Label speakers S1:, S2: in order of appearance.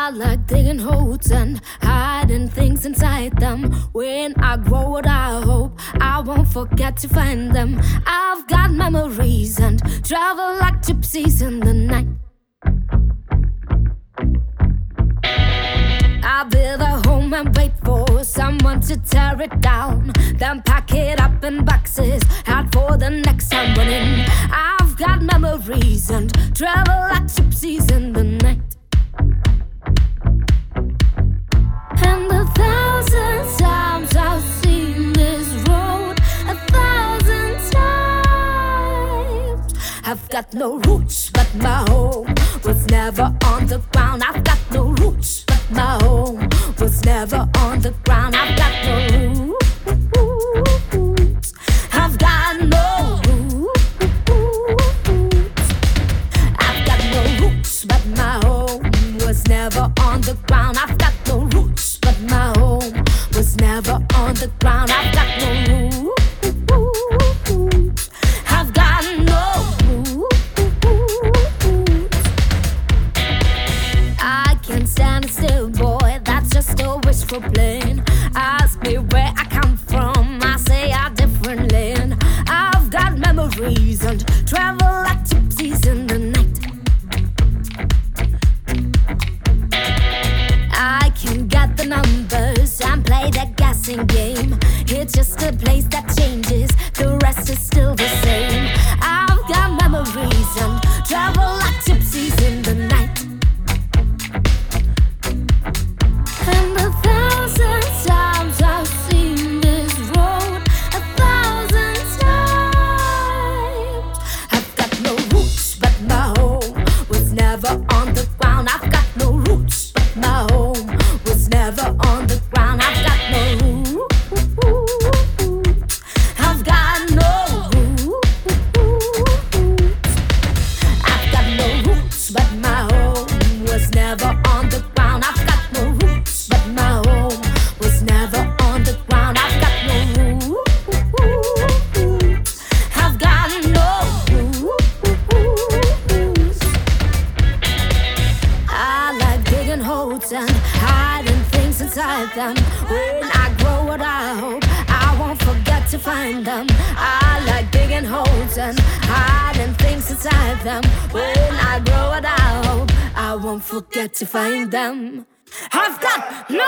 S1: like digging holes and hiding things inside them. When I grow old, I hope I won't forget to find them. I've got memories and travel like gypsies in the night. I build a home and wait for someone to tear it down, then pack it up in boxes, out for the next time running. I've got memories and travel like gypsies in the night. And 1,000 times I've seen this road, 1,000 times. I've got no roots, but my home was never on the ground. I've got no roots, but my home was never on the ground. I've got no roots. I've got no roots. I've got no roots, but my home was never on the ground. I've got no roots, but my home was never on the ground. I've got no roots. I've got no roots. I can't stand still, boy, that's just a wishful plan. Ask me where I come from, I say a different land. I've got memories and travel like gypsies in the night. I can get the numbers and play that guessing game. It's just a place that changes, the rest is still the same. I've got memories and travel like gypsies in the night. And 1,000 times I've seen this road, 1,000 times. I've got no roots, but my home was never on the ground. I've got no roots, but my home was never on the ground. I've got no roots. I've got no roots. I've got no roots, but my home was never on the ground. I've got no roots, but my home was never on the ground. I've got no roots. I've got no roots. I like digging holes and hiding things inside them. When I grow old, I hope I won't forget to find them. I like digging holes and hiding things inside them. When I grow old, I hope I won't forget to find them. I've got no